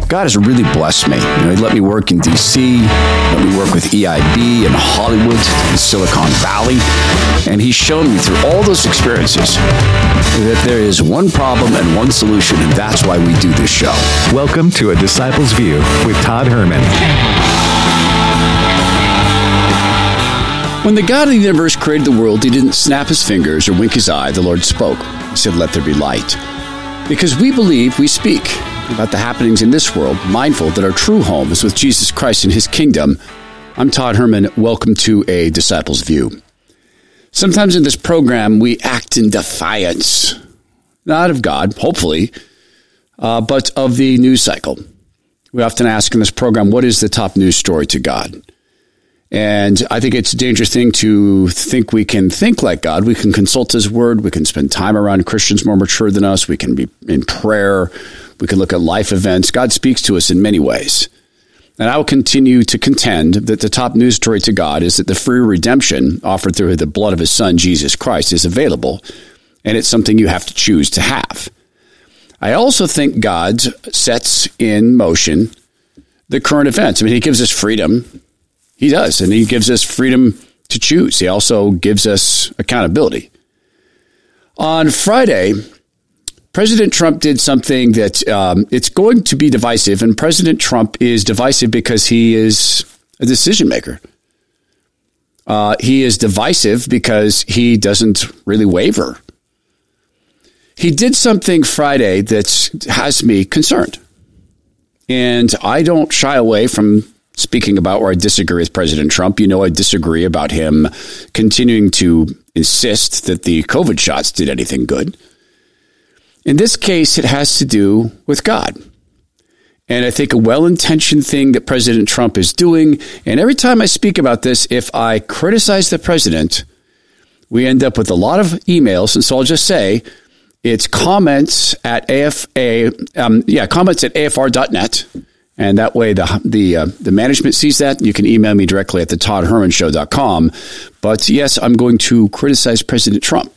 God has really blessed me. He let me work in D.C., let me work with EIB in Hollywood, in Silicon Valley, and He's shown me through all those experiences that there is one problem and one solution, and that's why we do this show. Welcome to A Disciple's View with Todd Herman. When the God of the universe created the world, He didn't snap His fingers or wink His eye. The Lord spoke. He said, "Let there be light." Because we believe, we speak about the happenings in this world, mindful that our true home is with Jesus Christ and His kingdom. I'm Todd Herman. Welcome to A Disciple's View. Sometimes in this program, we act in defiance, not of God, hopefully, but of the news cycle. We often ask in this program, what is the top news story to God? And I think it's a dangerous thing to think we can think like God. We can consult His word. We can spend time around Christians more mature than us. We can be in prayer. We can look at life events. God speaks to us in many ways. And I will continue to contend that the top news story to God is that the free redemption offered through the blood of His Son, Jesus Christ, is available. And it's something you have to choose to have. I also think God sets in motion the current events. I mean, He gives us freedom. He does, and He gives us freedom to choose. He also gives us accountability. On Friday, President Trump did something that it's going to be divisive, and President Trump is divisive because he is a decision maker. He is divisive because he doesn't really waver. He did something Friday that has me concerned, and I don't shy away from speaking about where I disagree with President Trump. I disagree about him continuing to insist that the COVID shots did anything good. In this case, it has to do with God. And I think a well-intentioned thing that President Trump is doing, and every time I speak about this, if I criticize the president, we end up with a lot of emails. And so I'll just say it's comments at comments at afr.net. And that way the management sees that. You can email me directly at thetoddhermanshow.com. But yes, I'm going to criticize President Trump.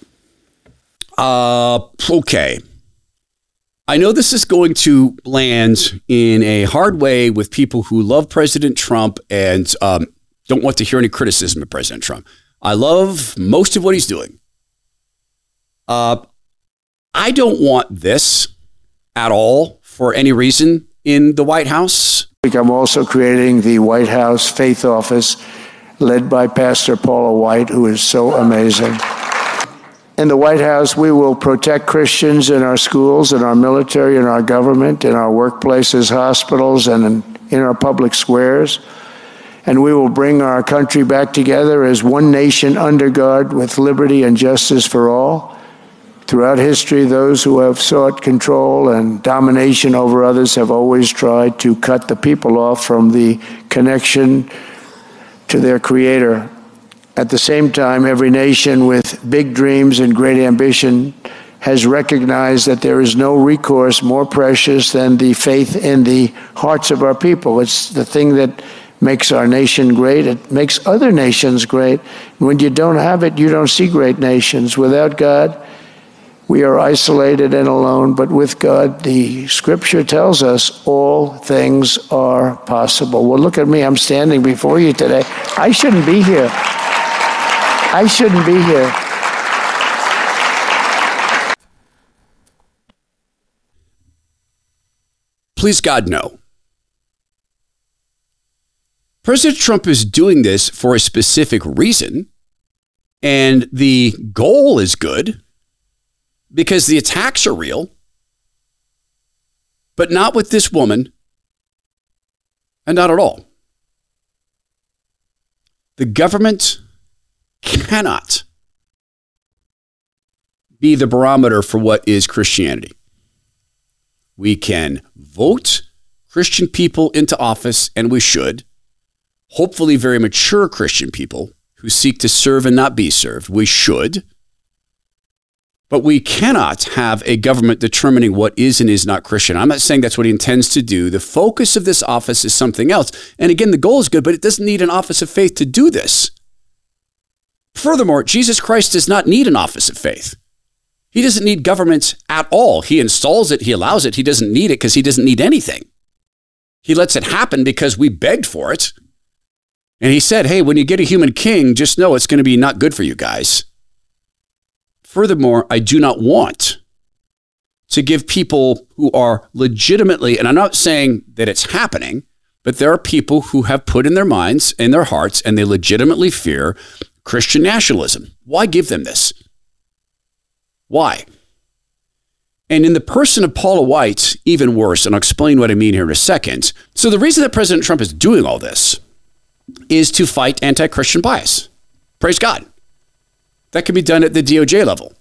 Okay. I know this is going to land in a hard way with people who love President Trump and don't want to hear any criticism of President Trump. I love most of what he's doing. I don't want this at all for any reason in the White House. I'm also creating the White House Faith Office led by Pastor Paula White, who is so amazing. In the White House, we will protect Christians in our schools, in our military, in our government, in our workplaces, hospitals, and in our public squares. And we will bring our country back together as one nation under God with liberty and justice for all. Throughout history, those who have sought control and domination over others have always tried to cut the people off from the connection to their Creator. At the same time, every nation with big dreams and great ambition has recognized that there is no recourse more precious than the faith in the hearts of our people. It's the thing that makes our nation great. It makes other nations great. And when you don't have it, you don't see great nations. Without God, we are isolated and alone, but with God, the Scripture tells us all things are possible. Well, look at me. I'm standing before you today. I shouldn't be here. I shouldn't be here. Please, God, no. President Trump is doing this for a specific reason, and the goal is good, because the attacks are real, but not with this woman, and not at all. The government cannot be the barometer for what is Christianity. We can vote Christian people into office, and we should. Hopefully very mature Christian people who seek to serve and not be served. We should. But we cannot have a government determining what is and is not Christian. I'm not saying that's what he intends to do. The focus of this office is something else. And again, the goal is good, but it doesn't need an office of faith to do this. Furthermore, Jesus Christ does not need an office of faith. He doesn't need government at all. He installs it. He allows it. He doesn't need it because he doesn't need anything. He lets it happen because we begged for it. And he said, hey, when you get a human king, just know it's going to be not good for you guys. Furthermore, I do not want to give people who are legitimately, and I'm not saying that it's happening, but there are people who have put in their minds, in their hearts, and they legitimately fear Christian nationalism. Why give them this? Why? And in the person of Paula White, even worse, and I'll explain what I mean here in a second. So the reason that President Trump is doing all this is to fight anti-Christian bias. Praise God. That can be done at the DOJ level.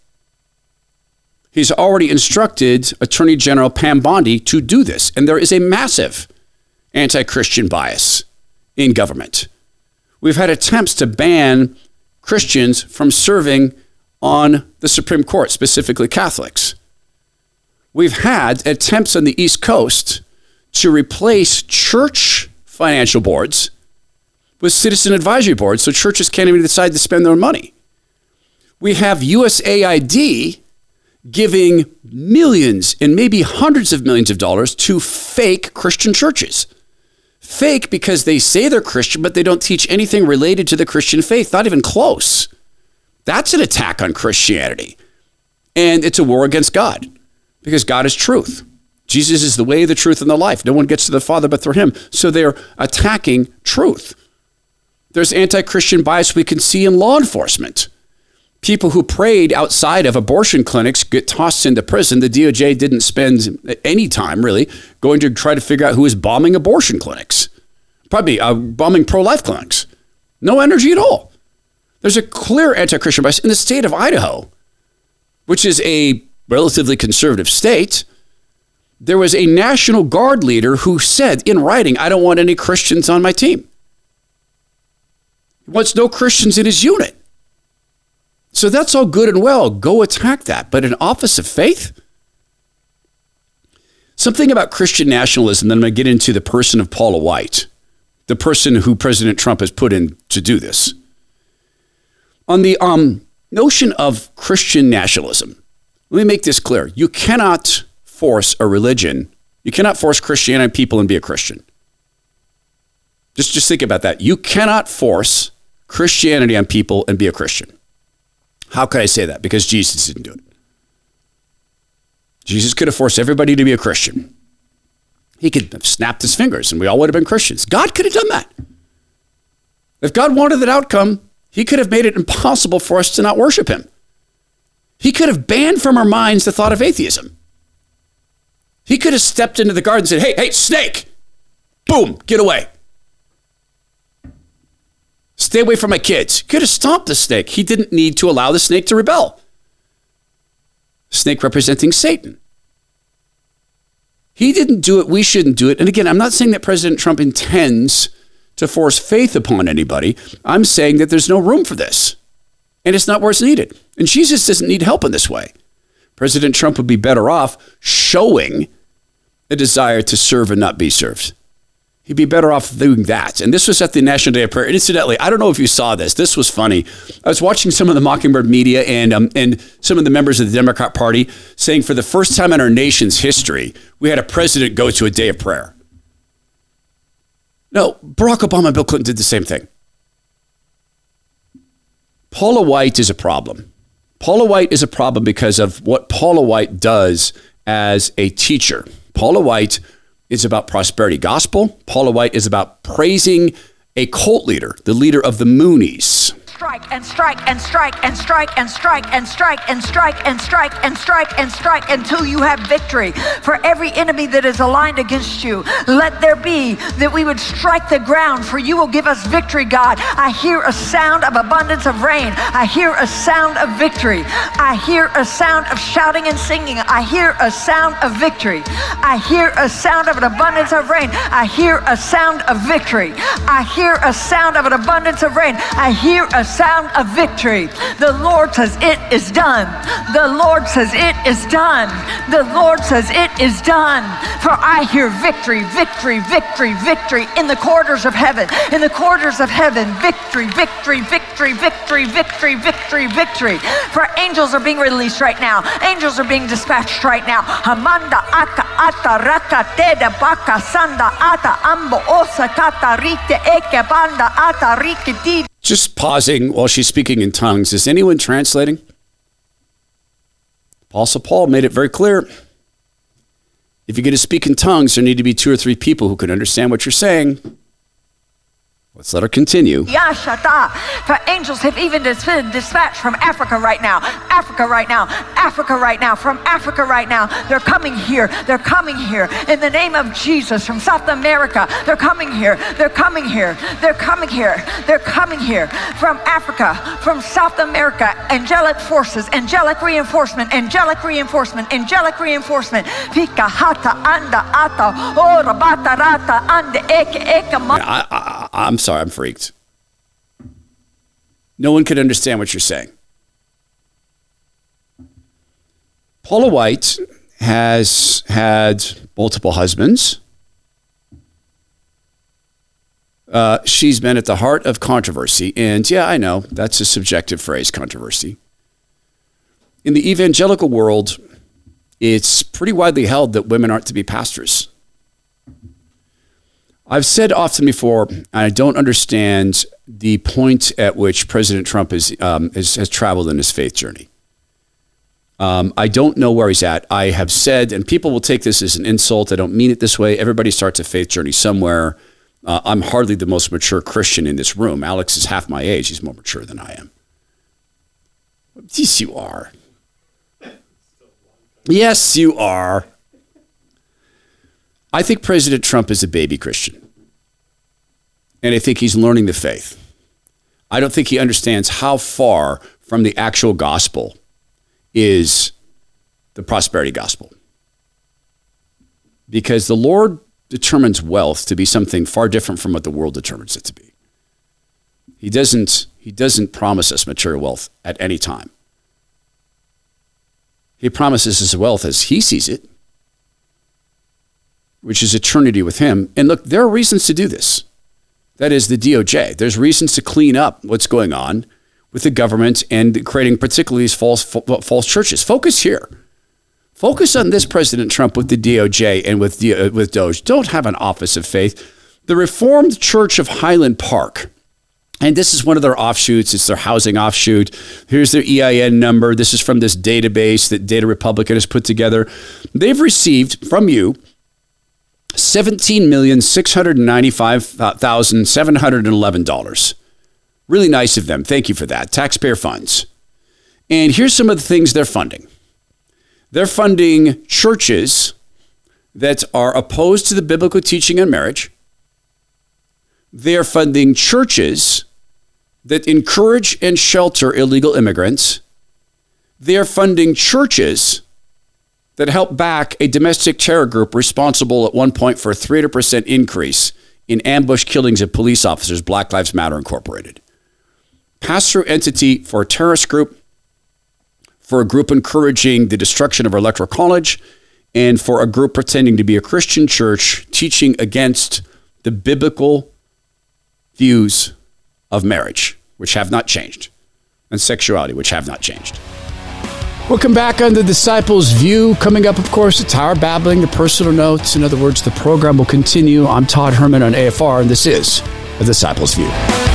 He's already instructed Attorney General Pam Bondi to do this. And there is a massive anti-Christian bias in government. We've had attempts to ban Christians from serving on the Supreme Court, specifically Catholics. We've had attempts on the East Coast to replace church financial boards with citizen advisory boards so churches can't even decide to spend their money. We have USAID giving millions and maybe hundreds of millions of dollars to fake Christian churches. Fake because they say they're Christian, but they don't teach anything related to the Christian faith, not even close. That's an attack on Christianity. And it's a war against God because God is truth. Jesus is the way, the truth, and the life. No one gets to the Father but through him. So they're attacking truth. There's anti-Christian bias we can see in law enforcement. People who prayed outside of abortion clinics get tossed into prison. The DOJ didn't spend any time, really, going to try to figure out who is bombing abortion clinics. Probably bombing pro-life clinics. No energy at all. There's a clear anti-Christian bias in the state of Idaho, which is a relatively conservative state. There was a National Guard leader who said in writing, I don't want any Christians on my team. He wants no Christians in his unit. So that's all good and well. Go attack that. But an office of faith? Something about Christian nationalism, then I'm going to get into the person of Paula White, the person who President Trump has put in to do this. On the notion of Christian nationalism, let me make this clear. You cannot force a religion. You cannot force Christianity on people and be a Christian. Just think about that. You cannot force Christianity on people and be a Christian. How could I say that? Because Jesus didn't do it. Jesus could have forced everybody to be a Christian. He could have snapped his fingers and we all would have been Christians. God could have done that. If God wanted that outcome, he could have made it impossible for us to not worship him. He could have banned from our minds the thought of atheism. He could have stepped into the garden and said, hey, snake, boom, get away. Stay away from my kids. Could have stopped the snake. He didn't need to allow the snake to rebel. Snake representing Satan. He didn't do it. We shouldn't do it. And again, I'm not saying that President Trump intends to force faith upon anybody. I'm saying that there's no room for this. And it's not where it's needed. And Jesus doesn't need help in this way. President Trump would be better off showing a desire to serve and not be served. He'd be better off doing that. And this was at the National Day of Prayer. And incidentally, I don't know if you saw this. This was funny. I was watching some of the Mockingbird media and some of the members of the Democrat Party saying for the first time in our nation's history, we had a president go to a day of prayer. No, Barack Obama and Bill Clinton did the same thing. Paula White is a problem. Paula White is a problem because of what Paula White does as a teacher. Paula White is about prosperity gospel. Paula White is about praising a cult leader, the leader of the Moonies. Strike and strike and strike and strike and strike and strike and strike and strike and strike and strike until you have victory. For every enemy that is aligned against you, let there be that we would strike the ground, for you will give us victory, God. I hear a sound of abundance of rain. I hear a sound of victory. I hear a sound of shouting and singing. I hear a sound of victory. I hear a sound of an abundance of rain. I hear a sound of victory. I hear a sound of an abundance of rain. I hear a sound of victory. The Lord says it is done. The Lord says it is done. The Lord says it is done. For I hear victory, victory, victory, victory in the corridors of heaven. In the corridors of heaven, victory, victory, victory, victory, victory, victory, victory. For angels are being released right now. Angels are being dispatched right now. Amanda aka ata raka teda baka sanda ata ambo osa kata rite eke banda ata rike di. Just pausing while she's speaking in tongues. Is anyone translating? Apostle Paul made it very clear. If you're going to speak in tongues, there need to be 2 or 3 people who can understand what you're saying. Let's let her continue. Yashata. For angels have even been dispatched from Africa right now. Africa right now. Africa right now. From Africa right now. They're coming here. They're coming here. In the name of Jesus. From South America. They're coming here. They're coming here. They're coming here. They're coming here. From Africa. From South America. Angelic forces. Angelic reinforcement. Angelic reinforcement. Angelic reinforcement. Pika hata anda ata. Ora bata rata ande eke eke. I'm sorry, I'm freaked. No one could understand what you're saying. Paula White has had multiple husbands. She's been at the heart of controversy. And yeah, I know that's a subjective phrase, controversy. In the evangelical world, it's pretty widely held that women aren't to be pastors. I've said often before, I don't understand the point at which President Trump has traveled in his faith journey. I don't know where he's at. I have said, and people will take this as an insult. I don't mean it this way. Everybody starts a faith journey somewhere. I'm hardly the most mature Christian in this room. Alex is half my age. He's more mature than I am. Yes, you are. Yes, you are. I think President Trump is a baby Christian. And I think he's learning the faith. I don't think he understands how far from the actual gospel is the prosperity gospel. Because the Lord determines wealth to be something far different from what the world determines it to be. He doesn't promise us material wealth at any time. He promises us wealth as he sees it, which is eternity with him. And look, there are reasons to do this. That is the DOJ. There's reasons to clean up what's going on with the government and creating particularly these false churches. Focus here. Focus on this President Trump with the DOJ and with DOJ. Don't have an office of faith. The Reformed Church of Highland Park, and this is one of their offshoots. It's their housing offshoot. Here's their EIN number. This is from this database that Data Republican has put together. They've received from you $17,695,711. Really nice of them. Thank you for that. Taxpayer funds. And here's some of the things they're funding. They're funding churches that are opposed to the biblical teaching on marriage. They're funding churches that encourage and shelter illegal immigrants. They're funding churches that help back a domestic terror group responsible at one point for a 300% increase in ambush killings of police officers, Black Lives Matter Incorporated. Pass-through entity for a terrorist group, for a group encouraging the destruction of our electoral college, and for a group pretending to be a Christian church teaching against the biblical views of marriage, which have not changed, and sexuality, which have not changed. Welcome back on The Disciples View. Coming up, of course, the Tower Babbling, the personal notes. In other words, the program will continue. I'm Todd Herman on AFR, and this is The Disciples View.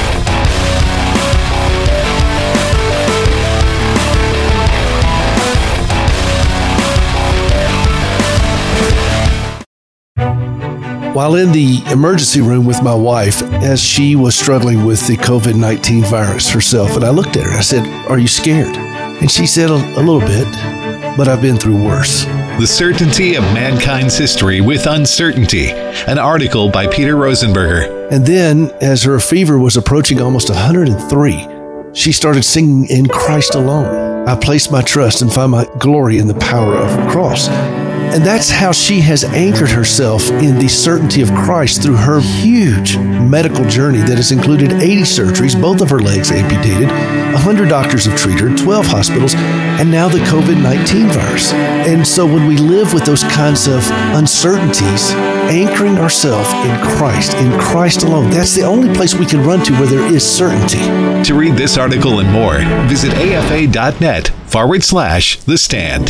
While in the emergency room with my wife, as she was struggling with the COVID-19 virus herself, and I looked at her, I said, "Are you scared?" And she said, a little bit, but I've been through worse. The Certainty of Mankind's History with Uncertainty, an article by Peter Rosenberger. And then, as her fever was approaching almost 103, she started singing "In Christ Alone. I place my trust and find my glory in the power of the cross." And that's how she has anchored herself in the certainty of Christ through her huge medical journey that has included 80 surgeries, both of her legs amputated, 100 doctors have treated her, 12 hospitals, and now the COVID-19 virus. And so when we live with those kinds of uncertainties, anchoring ourselves in Christ alone, that's the only place we can run to where there is certainty. To read this article and more, visit afa.net/The Stand.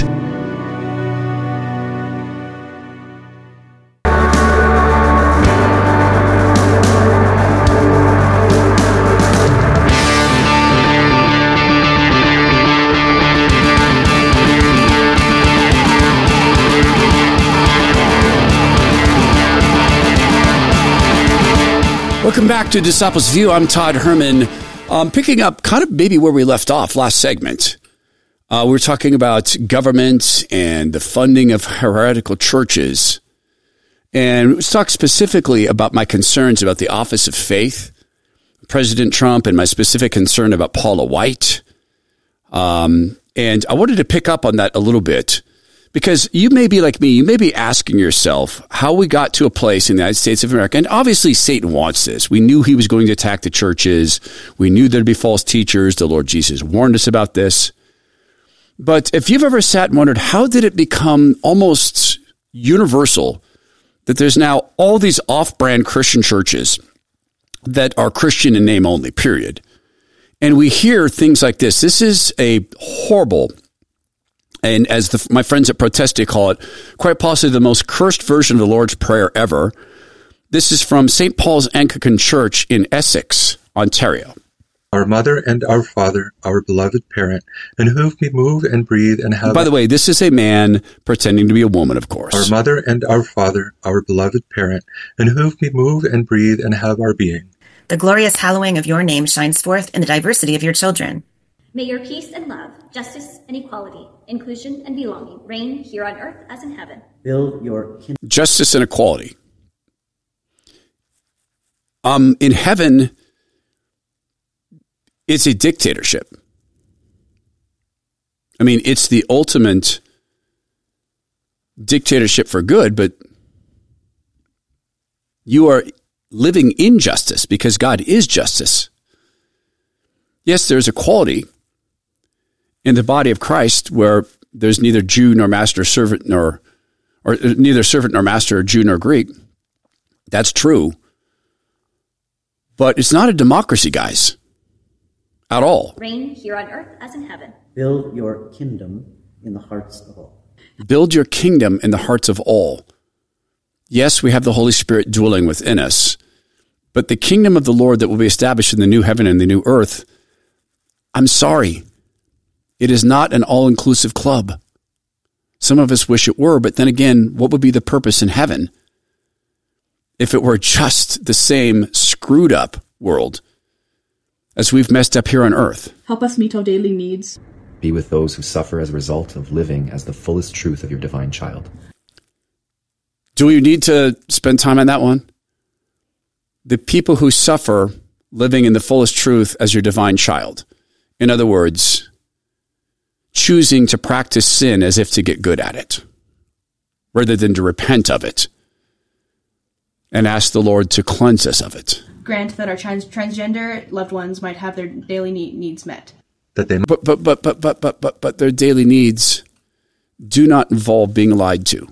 Welcome back to Disciples View. I'm Todd Herman. Picking up kind of maybe where we left off last segment. We were talking about government and the funding of heretical churches. And let's talk specifically about my concerns about the office of faith, President Trump, and my specific concern about Paula White. And I wanted to pick up on that a little bit. Because you may be like me, you may be asking yourself how we got to a place in the United States of America. And obviously Satan wants this. We knew he was going to attack the churches. We knew there'd be false teachers. The Lord Jesus warned us about this. But if you've ever sat and wondered, how did it become almost universal that there's now all these off-brand Christian churches that are Christian in name only, period. And we hear things like this. This is a horrible, and as my friends at Protestia call it, quite possibly the most cursed version of the Lord's Prayer ever. This is from St. Paul's Anglican Church in Essex, Ontario. Our mother and our father, our beloved parent, in whom we move and breathe and have... By the way, this is a man pretending to be a woman, of course. Our mother and our father, our beloved parent, in whom we move and breathe and have our being. The glorious hallowing of your name shines forth in the diversity of your children. May your peace and love, justice and equality, inclusion and belonging reign here on earth as in heaven. Build your justice and equality. In heaven, it's a dictatorship. I mean, it's the ultimate dictatorship for good, but you are living in justice because God is justice. Yes, there's equality in the body of Christ where there's neither Jew nor master, servant nor, or neither servant nor master, Jew nor Greek. That's true. But it's not a democracy, guys, at all. Reign here on earth as in heaven. Build your kingdom in the hearts of all. Build your kingdom in the hearts of all. Yes, we have the Holy Spirit dwelling within us, but the kingdom of the Lord that will be established in the new heaven and the new earth, I'm sorry, it is not an all-inclusive club. Some of us wish it were, but then again, what would be the purpose in heaven if it were just the same screwed up world as we've messed up here on earth? Help us meet our daily needs. Be with those who suffer as a result of living as the fullest truth of your divine child. Do you need to spend time on that one? The people who suffer living in the fullest truth as your divine child. In other words, choosing to practice sin as if to get good at it, rather than to repent of it and ask the Lord to cleanse us of it. Grant that our transgender loved ones might have their daily needs met. That they But their daily needs do not involve being lied to.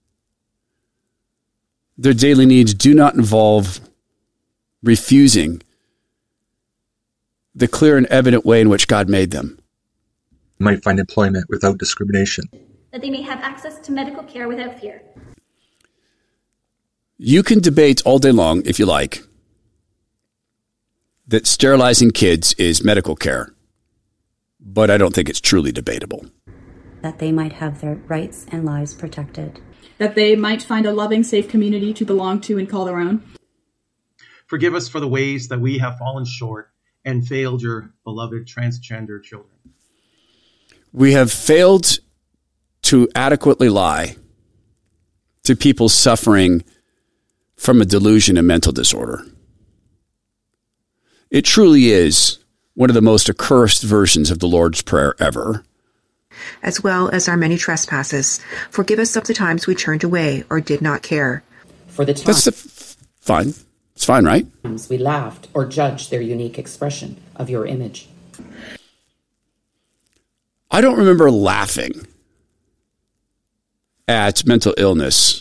Their daily needs do not involve refusing the clear and evident way in which God made them. Might find employment without discrimination. That they may have access to medical care without fear. You can debate all day long, if you like, that sterilizing kids is medical care, but I don't think it's truly debatable. That they might have their rights and lives protected. That they might find a loving, safe community to belong to and call their own. Forgive us for the ways that we have fallen short and failed your beloved transgender children. We have failed to adequately lie to people suffering from a delusion and mental disorder. It truly is one of the most accursed versions of the Lord's Prayer ever. as well as our many trespasses. Forgive us of the times we turned away or did not care. For the times fine. It's fine, right? We laughed or judged their unique expression of your image. I don't remember laughing at mental illness.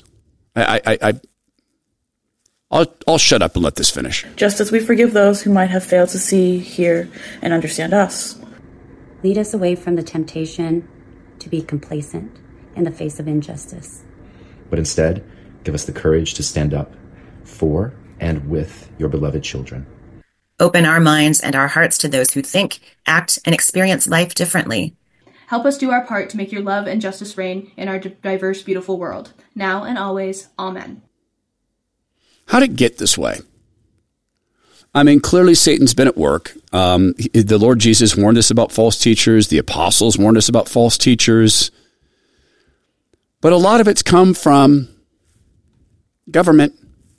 I'll shut up and let this finish. Just as we forgive those who might have failed to see, hear, and understand us. Lead us away from the temptation to be complacent in the face of injustice. But instead, give us the courage to stand up for and with your beloved children. Open our minds and our hearts to those who think, act, and experience life differently. Help us do our part to make your love and justice reign in our diverse, beautiful world, now and always. Amen. How did it get this way? I mean, clearly Satan's been at work. The Lord Jesus warned us about false teachers. The apostles warned us about false teachers. But a lot of it's come from government.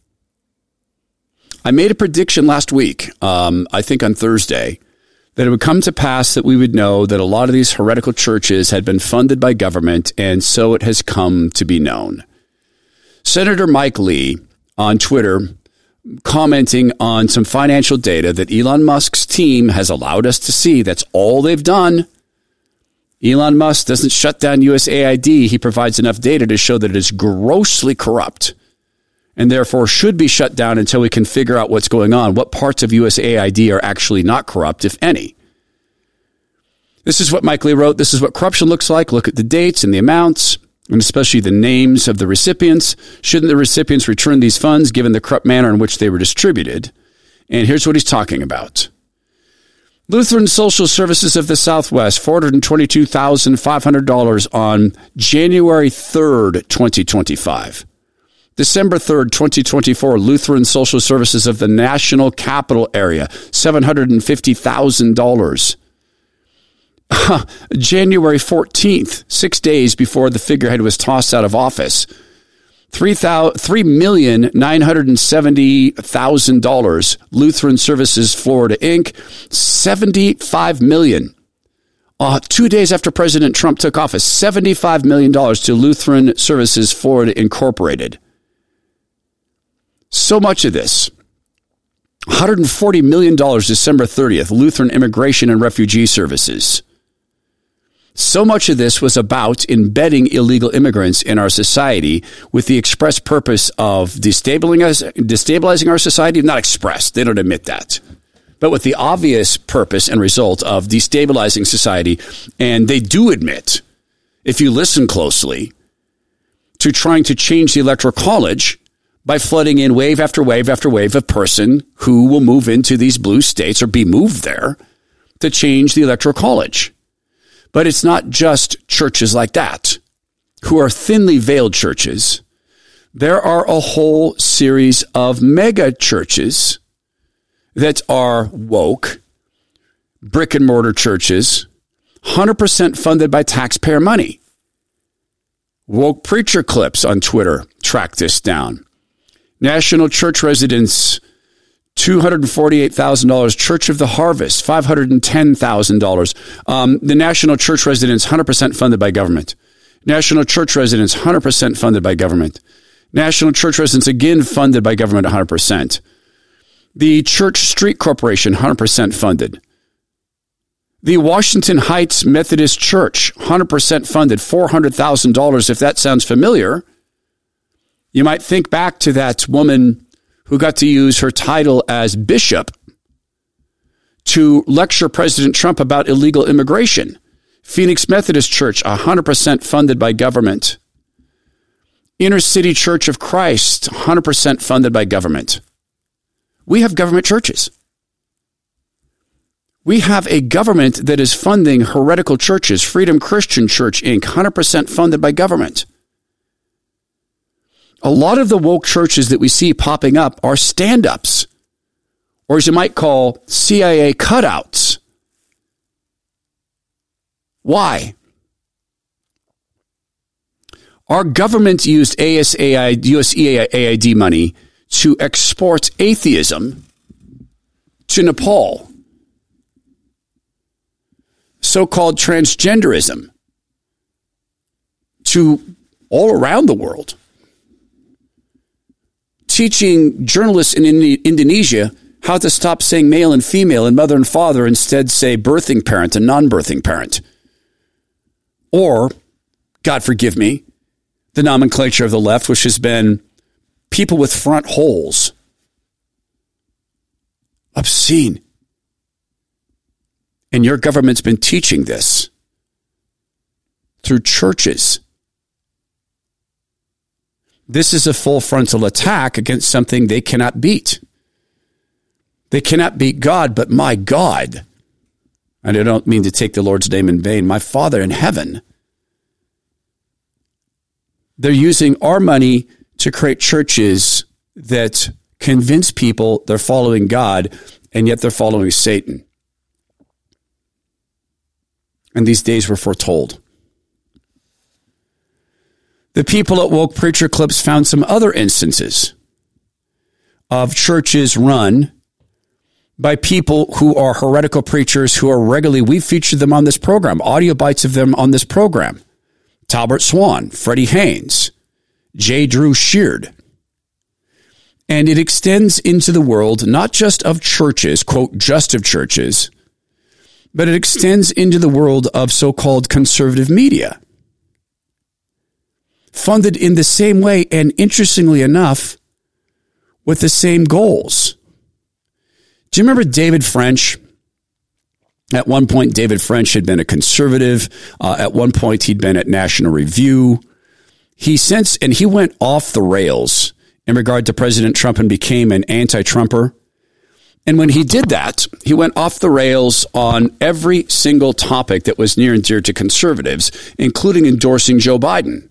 I made a prediction last week, I think on Thursday, that it would come to pass that we would know that a lot of these heretical churches had been funded by government, and so it has come to be known. Senator Mike Lee on Twitter commenting on some financial data that Elon Musk's team has allowed us to see. That's all they've done. Elon Musk doesn't shut down USAID. He provides enough data to show that it is grossly corrupt and therefore should be shut down until we can figure out what's going on. What parts of USAID are actually not corrupt, if any? This is what Mike Lee wrote. This is what corruption looks like. Look at the dates and the amounts, and especially the names of the recipients. Shouldn't the recipients return these funds given the corrupt manner in which they were distributed? And here's what he's talking about. Lutheran Social Services of the Southwest, $422,500 on January 3rd, 2025. December 3rd, 2024, Lutheran Social Services of the National Capital Area, $750,000. January 14th, 6 days before the figurehead was tossed out of office, $3,970,000. Lutheran Services Florida Inc., $75 million. 2 days after President Trump took office, $75 million to Lutheran Services Florida Incorporated. So much of this, $140 million December 30th, Lutheran Immigration and Refugee Services. So much of this was about embedding illegal immigrants in our society with the express purpose of destabilizing our society. Not expressed, they don't admit that. But with the obvious purpose and result of destabilizing society, and they do admit, if you listen closely, to trying to change the Electoral College by flooding in wave after wave after wave of person who will move into these blue states or be moved there to change the Electoral College. But it's not just churches like that who are thinly veiled churches. There are a whole series of mega churches that are woke, brick and mortar churches, 100% funded by taxpayer money. Woke preacher clips on Twitter track this down. National Church Residence, $248,000. Church of the Harvest, $510,000. The National Church Residence, 100% funded by government. National Church Residence, 100% funded by government. National Church Residence, again funded by government, 100%. The Church Street Corporation, 100% funded. The Washington Heights Methodist Church, 100% funded, $400,000. If that sounds familiar, you might think back to that woman who got to use her title as bishop to lecture President Trump about illegal immigration. Phoenix Methodist Church, 100% funded by government. Inner City Church of Christ, 100% funded by government. We have government churches. We have a government that is funding heretical churches. Freedom Christian Church, Inc., 100% funded by government. A lot of the woke churches that we see popping up are stand-ups, or as you might call CIA cutouts. Why? Our government used USAID money to export atheism to Nepal, so-called transgenderism to all around the world, teaching journalists in Indonesia how to stop saying male and female and mother and father, instead say birthing parent and non-birthing parent. Or, God forgive me, the nomenclature of the left, which has been people with front holes. Obscene. And your government's been teaching this through churches. This is a full frontal attack against something they cannot beat. They cannot beat God, but my God, and I don't mean to take the Lord's name in vain, my Father in heaven, they're using our money to create churches that convince people they're following God, and yet they're following Satan. And these days were foretold. The people at Woke Preacher Clips found some other instances of churches run by people who are heretical preachers who are regularly, we've featured them on this program, audio bites of them on this program. Talbert Swan, Freddie Haynes, J. Drew Sheard. And it extends into the world, not just of churches, quote, just of churches, but it extends into the world of so-called conservative media. Funded in the same way, and interestingly enough, with the same goals. Do you remember David French? At one point, David French had been a conservative. At one point, he'd been at National Review. He went off the rails in regard to President Trump and became an anti-Trumper. And when he did that, he went off the rails on every single topic that was near and dear to conservatives, including endorsing Joe Biden.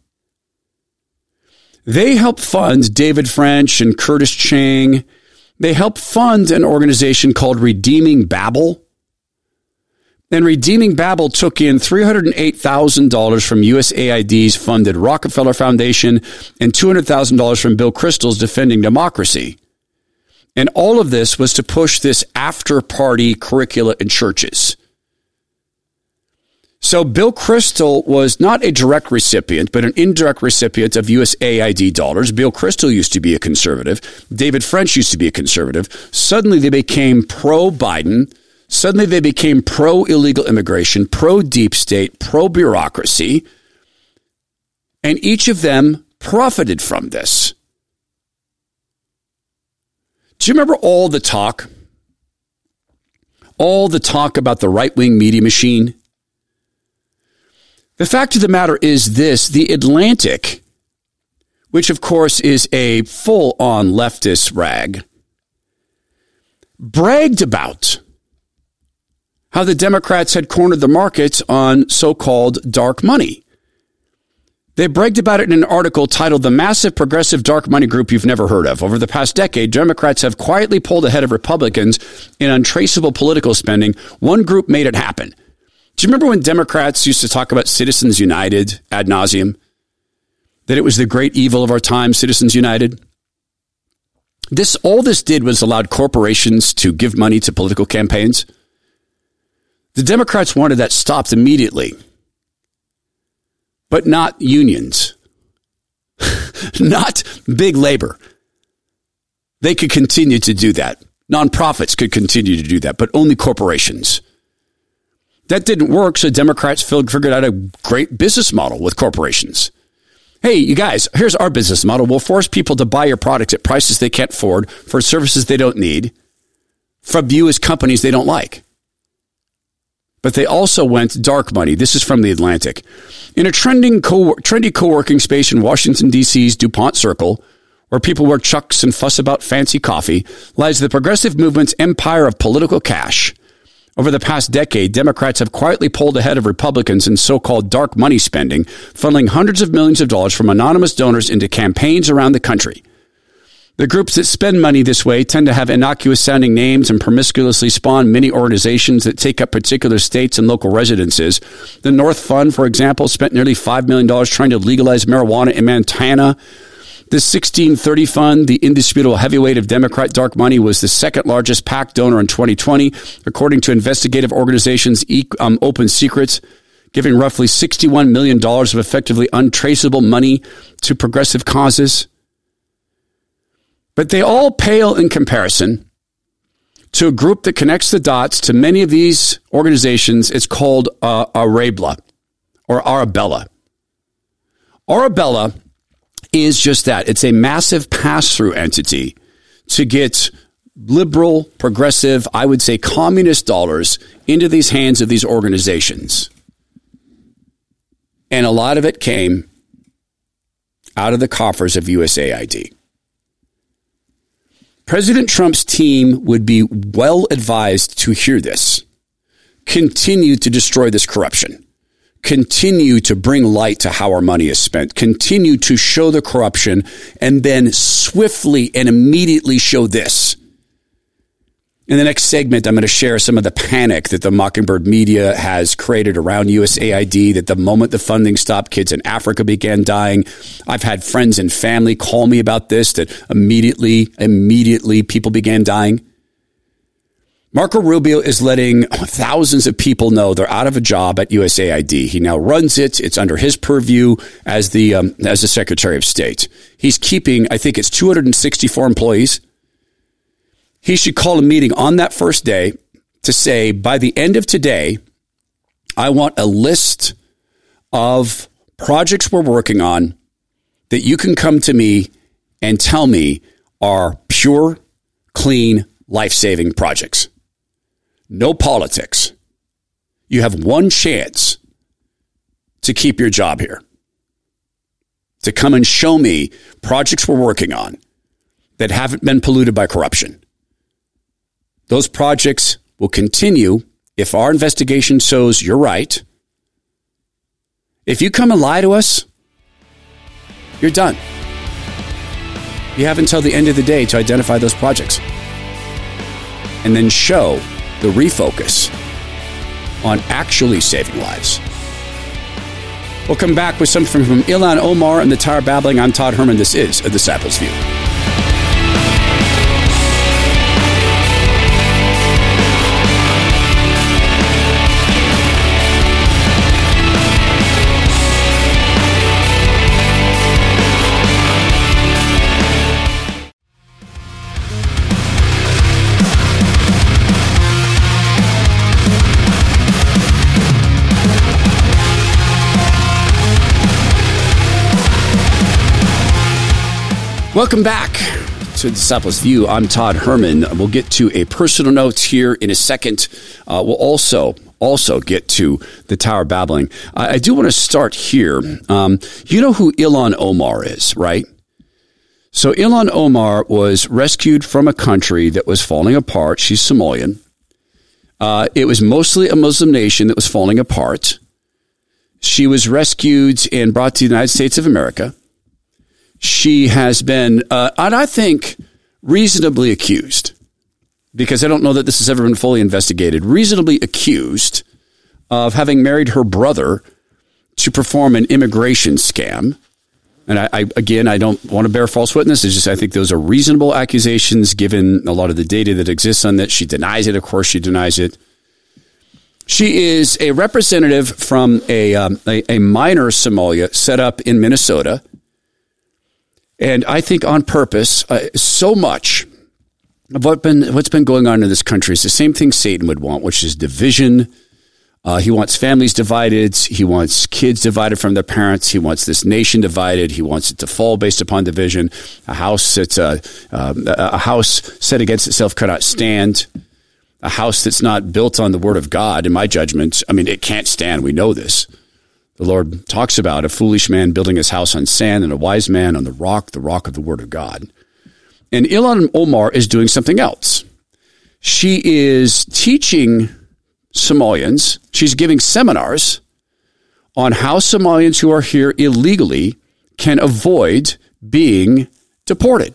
They helped fund David French and Curtis Chang. They helped fund an organization called Redeeming Babel. And Redeeming Babel took in $308,000 from USAID's funded Rockefeller Foundation and $200,000 from Bill Kristol's Defending Democracy. And all of this was to push this after-party curricula in churches. So Bill Kristol was not a direct recipient, but an indirect recipient of USAID dollars. Bill Kristol used to be a conservative. David French used to be a conservative. Suddenly they became pro-Biden. Suddenly they became pro-illegal immigration, pro-deep state, pro-bureaucracy. And each of them profited from this. Do you remember all the talk about the right-wing media machine? The fact of the matter is this: The Atlantic, which of course is a full-on leftist rag, bragged about how the Democrats had cornered the markets on so-called dark money. They bragged about it in an article titled "The Massive Progressive Dark Money Group You've Never Heard of." Over the past decade, Democrats have quietly pulled ahead of Republicans in untraceable political spending. One group made it happen. Do you remember when Democrats used to talk about Citizens United ad nauseum? That it was the great evil of our time, Citizens United? All this did was allowed corporations to give money to political campaigns. The Democrats wanted that stopped immediately. But not unions. Not big labor. They could continue to do that. Nonprofits could continue to do that, but only corporations. That didn't work, so Democrats figured out a great business model with corporations. Hey, you guys, here's our business model. We'll force people to buy your products at prices they can't afford for services they don't need from you as companies they don't like. But they also went dark money. This is from The Atlantic. In a trendy co-working space in Washington, D.C.'s DuPont Circle, where people wear chucks and fuss about fancy coffee, lies the progressive movement's empire of political cash. Over the past decade, Democrats have quietly pulled ahead of Republicans in so-called dark money spending, funneling hundreds of millions of dollars from anonymous donors into campaigns around the country. The groups that spend money this way tend to have innocuous-sounding names and promiscuously spawn mini organizations that take up particular states and local residences. The North Fund, for example, spent nearly $5 million trying to legalize marijuana in Montana. The 1630 Fund, the indisputable heavyweight of Democrat dark money, was the second largest PAC donor in 2020, according to investigative organizations Open Secrets. giving roughly $61 million of effectively untraceable money to progressive causes. But they all pale in comparison to a group that connects the dots to many of these organizations. It's called Arabella or Arabella. Arabella is just that. It's a massive pass-through entity to get liberal, progressive, I would say communist dollars into these hands of these organizations. And a lot of it came out of the coffers of USAID. President Trump's team would be well advised to hear this. Continue to destroy this corruption. Continue to bring light to how our money is spent. Continue to show the corruption and then swiftly and immediately show this. In the next segment, I'm going to share some of the panic that the Mockingbird media has created around USAID, that the moment the funding stopped, kids in Africa began dying. I've had friends and family call me about this, that immediately people began dying. Marco Rubio is letting thousands of people know they're out of a job at USAID. He now runs it. It's under his purview as the Secretary of State. He's keeping, I think it's 264 employees. He should call a meeting on that first day to say, by the end of today, I want a list of projects we're working on that you can come to me and tell me are pure, clean, life-saving projects. No politics. You have one chance to keep your job here. To come and show me projects we're working on that haven't been polluted by corruption. Those projects will continue if our investigation shows you're right. If you come and lie to us, you're done. You have until the end of the day to identify those projects and then show the refocus on actually saving lives. We'll come back with something from Ilhan Omar and the Tower Babbling. I'm Todd Herman. This is A Disciple's View. Welcome back to Disciples View. I'm Todd Herman. We'll get to a personal note here in a second. We'll also get to the Tower Babbling. I do want to start here. You know who Ilhan Omar is, right? So Ilhan Omar was rescued from a country that was falling apart. She's Somalian. It was mostly a Muslim nation that was falling apart. She was rescued and brought to the United States of America. She has been, and I think, reasonably accused, because I don't know that this has ever been fully investigated, reasonably accused of having married her brother to perform an immigration scam. And I don't want to bear false witness. It's just I think those are reasonable accusations given a lot of the data that exists on that. She denies it. Of course, she denies it. She is a representative from a minor Somalia set up in Minnesota. And I think on purpose, so much of what's been going on in this country is the same thing Satan would want, which is division. He wants families divided. He wants kids divided from their parents. He wants this nation divided. He wants it to fall based upon division. A house that's a house set against itself cannot stand. A house that's not built on the word of God, in my judgment, I mean, it can't stand. We know this. The Lord talks about a foolish man building his house on sand and a wise man on the rock of the word of God. And Ilhan Omar is doing something else. She is teaching Somalians, she's giving seminars on how Somalians who are here illegally can avoid being deported.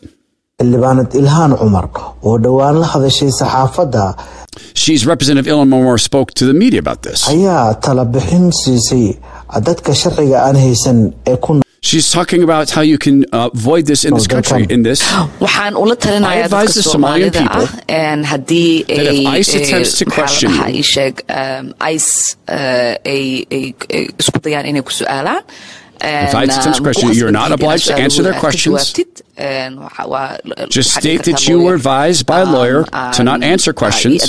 She's Representative Ilhan Omar spoke to the media she She's talking about how you can avoid this in this country. In this, I advise the Somalian people that if ICE attempts to question you, if ICE attempts to question you, you're not obliged to answer their questions. Just state that you were advised by a lawyer to not answer questions.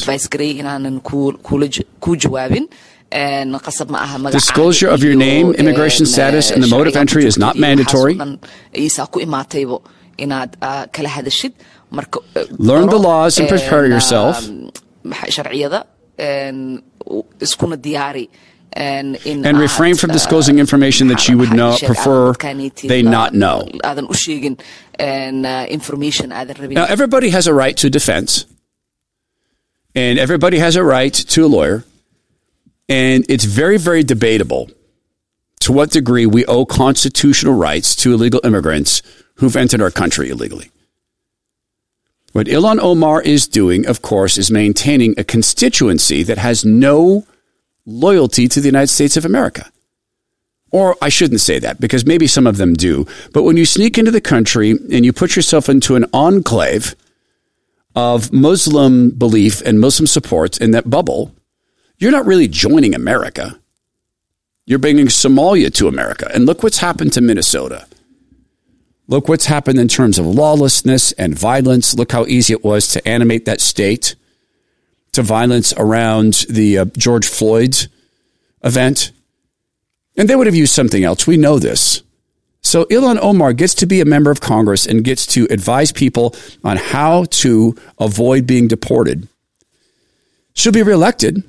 Disclosure of your name, immigration status, and the mode of entry is not mandatory. Learn the laws and prepare yourself. And refrain from disclosing information that you would prefer they not know. Now, everybody has a right to defense. And everybody has a right to a lawyer. And it's very, very debatable to what degree we owe constitutional rights to illegal immigrants who've entered our country illegally. What Ilhan Omar is doing, of course, is maintaining a constituency that has no loyalty to the United States of America. Or I shouldn't say that, because maybe some of them do. But when you sneak into the country and you put yourself into an enclave of Muslim belief and Muslim support in that bubble, you're not really joining America. You're bringing Somalia to America. And look what's happened to Minnesota. Look what's happened in terms of lawlessness and violence. Look how easy it was to animate that state to violence around the George Floyd event. And they would have used something else. We know this. So Ilhan Omar gets to be a member of Congress and gets to advise people on how to avoid being deported. She'll be reelected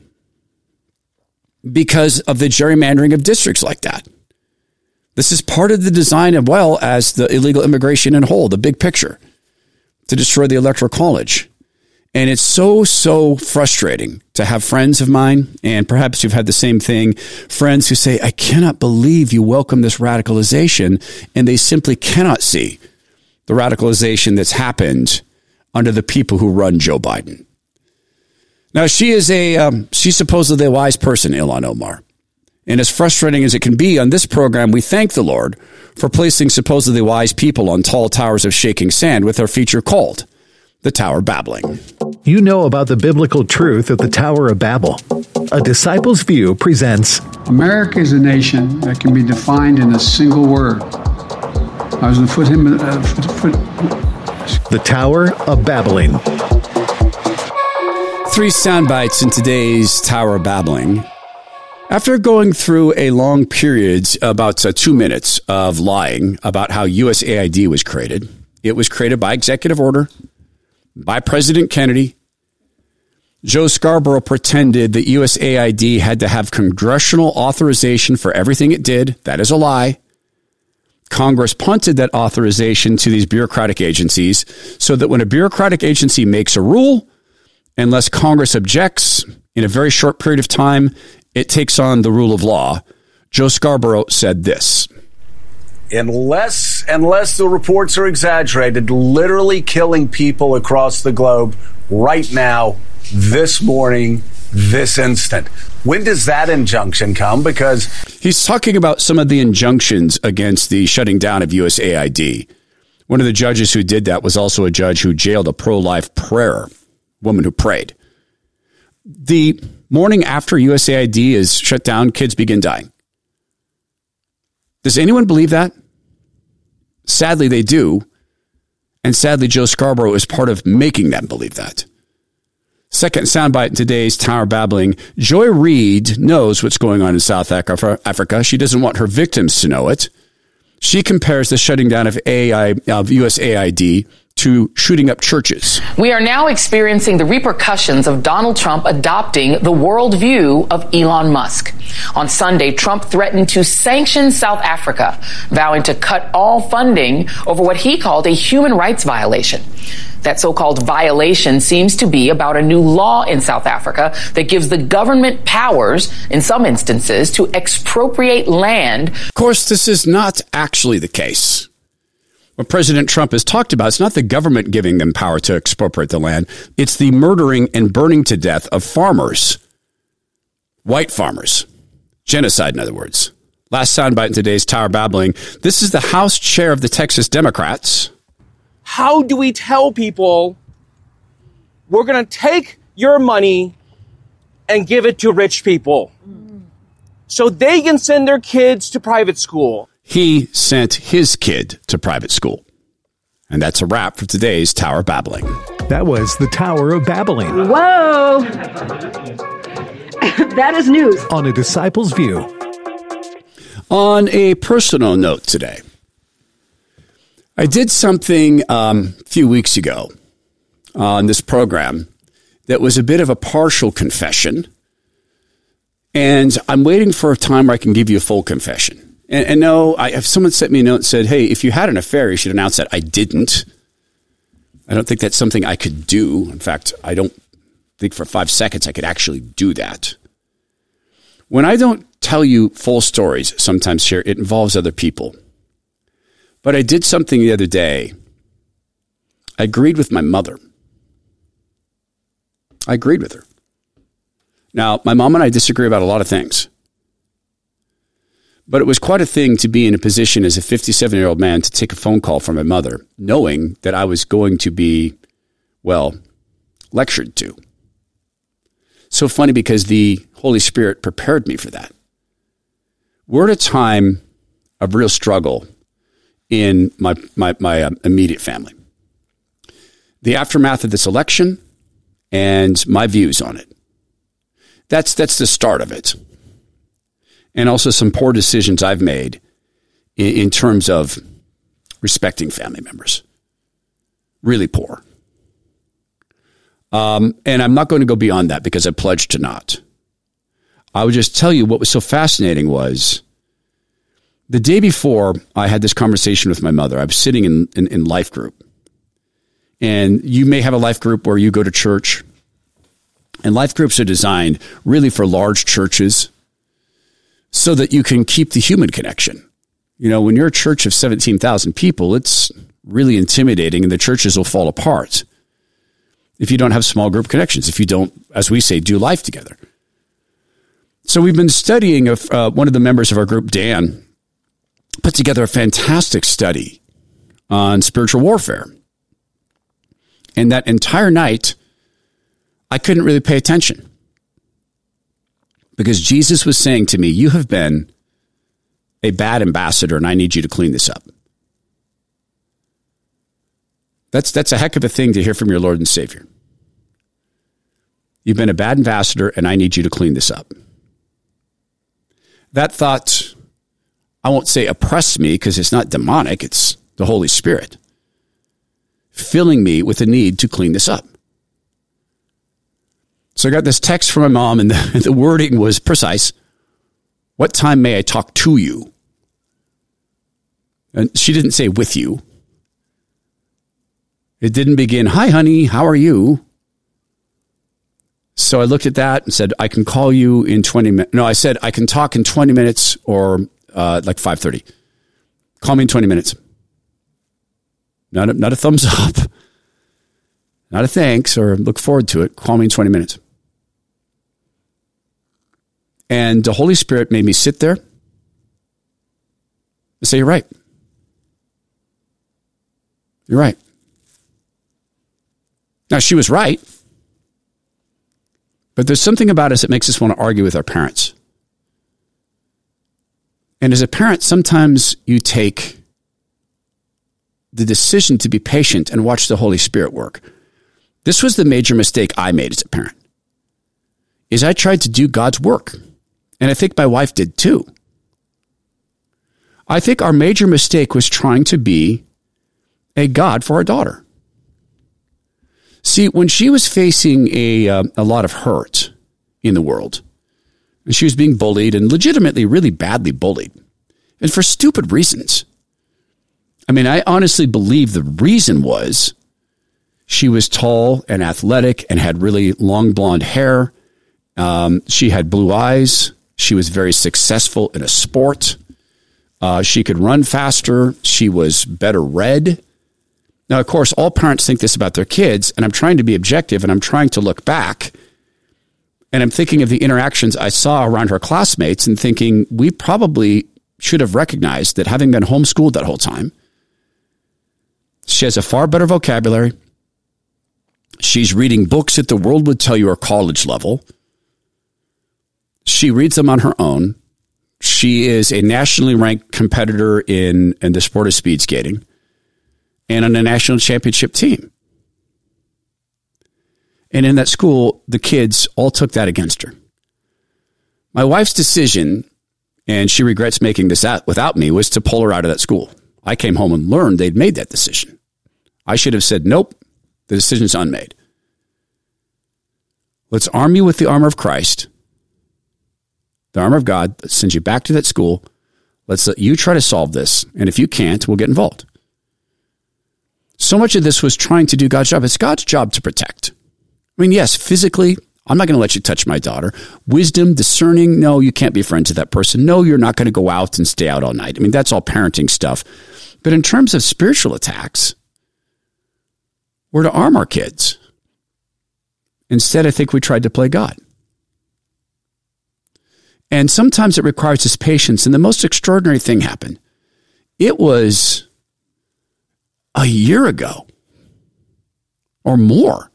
because of the gerrymandering of districts like that. This is part of the design as well as the illegal immigration in whole, the big picture, to destroy the Electoral College. And it's so frustrating to have friends of mine, and perhaps you've had the same thing, friends who say, I cannot believe you welcome this radicalization, and they simply cannot see the radicalization that's happened under the people who run Joe Biden. Now, she's supposedly a wise person, Ilhan Omar. And as frustrating as it can be on this program, we thank the Lord for placing supposedly wise people on tall towers of shaking sand with our feature called The Tower Babbling. You know about the biblical truth of the Tower of Babel. A Disciple's View presents America is a nation that can be defined in a single word. I was The Tower of Babbling. 3 sound bites in today's Tower Babbling. After going through a long period, about 2 minutes of lying about how USAID was created, it was created by executive order by President Kennedy. Joe Scarborough pretended that USAID had to have congressional authorization for everything it did. That is a lie. Congress punted that authorization to these bureaucratic agencies so that when a bureaucratic agency makes a rule, unless Congress objects in a very short period of time, it takes on the rule of law. Joe Scarborough said this. Unless the reports are exaggerated, literally killing people across the globe right now, this morning, this instant. When does that injunction come? Because he's talking about some of the injunctions against the shutting down of USAID. One of the judges who did that was also a judge who jailed a pro-life prayer woman who prayed. The morning after USAID is shut down, kids begin dying. Does anyone believe that? Sadly, they do. And sadly, Joe Scarborough is part of making them believe that. Second soundbite in today's Tower Babbling. Joy Reid knows what's going on in South Africa. She doesn't want her victims to know it. She compares the shutting down of USAID to shooting up churches. We are now experiencing the repercussions of Donald Trump adopting the worldview of Elon Musk. On Sunday, Trump threatened to sanction South Africa, vowing to cut all funding over what he called a human rights violation. That so-called violation seems to be about a new law in South Africa that gives the government powers, in some instances, to expropriate land. Of course, this is not actually the case. What President Trump has talked about, it's not the government giving them power to expropriate the land. It's the murdering and burning to death of farmers, white farmers, genocide, in other words, Last soundbite in today's Tower Babbling. This is the House Chair of the Texas Democrats. How do we tell people we're going to take your money and give it to rich people so they can send their kids to private school? He sent his kid to private school. And that's a wrap for today's Tower Babbling. That was the Tower of Babbling. Whoa! That is news. On A Disciple's View. On a personal note today, I did something a few weeks ago on this program that was a bit of a partial confession. And I'm waiting for a time where I can give you a full confession. And no, if someone sent me a note and said, hey, if you had an affair, you should announce that. I didn't. I don't think that's something I could do. In fact, I don't think for 5 seconds I could actually do that. When I don't tell you full stories, sometimes here, it involves other people. But I did something the other day. I agreed with my mother. I agreed with her. Now, my mom and I disagree about a lot of things. But it was quite a thing to be in a position as a 57-year-old man to take a phone call from my mother, knowing that I was going to be, well, lectured to. So funny because the Holy Spirit prepared me for that. We're at a time of real struggle in my immediate family. The aftermath of this election and my views on it. That's the start of it. And also some poor decisions I've made in terms of respecting family members. Really poor. And I'm not going to go beyond that because I pledged to not. I would just tell you what was so fascinating was the day before I had this conversation with my mother, I was sitting in life group. And you may have a life group where you go to church. And life groups are designed really for large churches so that you can keep the human connection. You know, when you're a church of 17,000 people, it's really intimidating and the churches will fall apart if you don't have small group connections, if you don't, as we say, do life together. So we've been studying, one of the members of our group, Dan, put together a fantastic study on spiritual warfare. And that entire night, I couldn't really pay attention because Jesus was saying to me, you have been a bad ambassador and I need you to clean this up. That's a heck of a thing to hear from your Lord and Savior. You've been a bad ambassador and I need you to clean this up. That thought, I won't say oppressed me because it's not demonic. It's the Holy Spirit filling me with a need to clean this up. So I got this text from my mom and the wording was precise. What time may I talk to you? And she didn't say with you. It didn't begin, hi, honey, how are you? So I looked at that and said, I can call you in 20 minutes. No, I said, I can talk in 20 minutes or like 5:30. Call me in 20 minutes. Not a thumbs up. Not a thanks or look forward to it. Call me in 20 minutes. And the Holy Spirit made me sit there and say, you're right. You're right. Now, she was right. But there's something about us that makes us want to argue with our parents. And as a parent, sometimes you take the decision to be patient and watch the Holy Spirit work. This was the major mistake I made as a parent, is I tried to do God's work. And I think my wife did too. I think our major mistake was trying to be a God for our daughter. See, when she was facing a lot of hurt in the world, and she was being bullied and legitimately really badly bullied, and for stupid reasons. I mean, I honestly believe the reason was she was tall and athletic and had really long blonde hair. She had blue eyes. She was very successful in a sport. She could run faster. She was better read. Now, of course, all parents think this about their kids, and I'm trying to be objective, and I'm trying to look back, and I'm thinking of the interactions I saw around her classmates and thinking we probably should have recognized that having been homeschooled that whole time, she has a far better vocabulary. She's reading books that the world would tell you are college level. She reads them on her own. She is a nationally ranked competitor in the sport of speed skating and on a national championship team. And in that school, the kids all took that against her. My wife's decision, and she regrets making this out without me, was to pull her out of that school. I came home and learned they'd made that decision. I should have said, nope, the decision's unmade. Let's arm you with the armor of Christ, the armor of God that sends you back to that school. Let's let you try to solve this. And if you can't, we'll get involved. So much of this was trying to do God's job. It's God's job to protect. I mean, yes, physically, I'm not going to let you touch my daughter. Wisdom, discerning, no, you can't be friends with that person. No, you're not going to go out and stay out all night. I mean, that's all parenting stuff. But in terms of spiritual attacks, we're to arm our kids. Instead, I think we tried to play God. And sometimes it requires this patience. And the most extraordinary thing happened. It was a year ago or more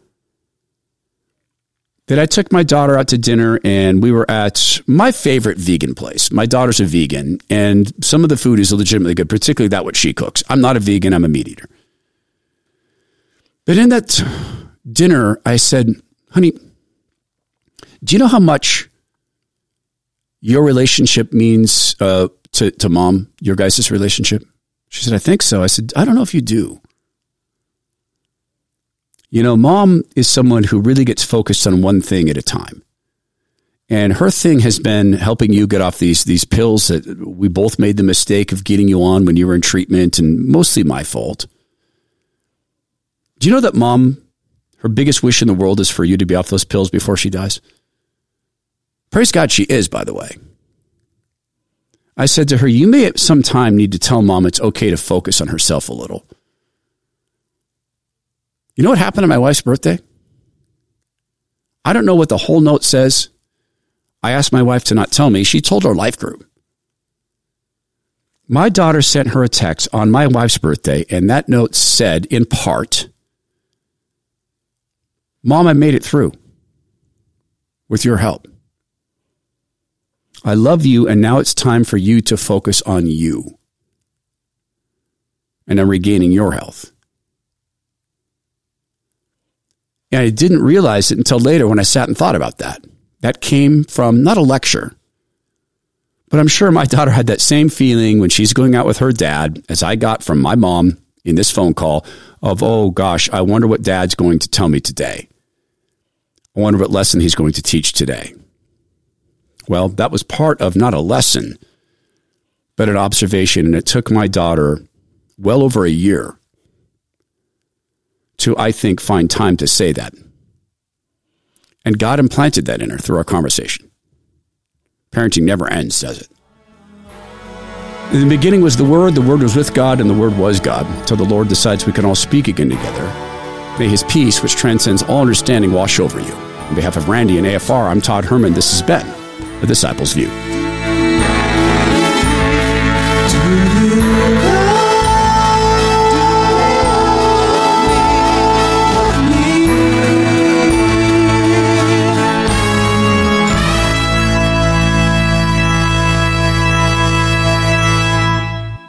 that I took my daughter out to dinner, and we were at my favorite vegan place. My daughter's a vegan, and some of the food is legitimately good, particularly that what she cooks. I'm not a vegan, I'm a meat eater. But in that dinner, I said, honey, do you know how much your relationship means to mom, your guys' relationship? She said, I think so. I said, I don't know if you do. You know, mom is someone who really gets focused on one thing at a time. And her thing has been helping you get off these pills that we both made the mistake of getting you on when you were in treatment, and mostly my fault. Do you know that mom, her biggest wish in the world is for you to be off those pills before she dies? Praise God she is, by the way. I said to her, you may at some time need to tell mom it's okay to focus on herself a little. You know what happened on my wife's birthday? I don't know what the whole note says. I asked my wife to not tell me. She told our life group. My daughter sent her a text on my wife's birthday, and that note said, in part, Mom, I made it through with your help. I love you, and now it's time for you to focus on you. And I'm regaining your health. And I didn't realize it until later when I sat and thought about that. That came from not a lecture, but I'm sure my daughter had that same feeling when she's going out with her dad as I got from my mom in this phone call of, oh gosh, I wonder what dad's going to tell me today. I wonder what lesson he's going to teach today. Well, that was part of not a lesson, but an observation. And it took my daughter well over a year to, I think, find time to say that. And God implanted that in her through our conversation. Parenting never ends, does it? In the beginning was the Word was with God, and the Word was God. Until the Lord decides we can all speak again together. May His peace, which transcends all understanding, wash over you. On behalf of Randy and AFR, I'm Todd Herman. This has been The Disciples' View.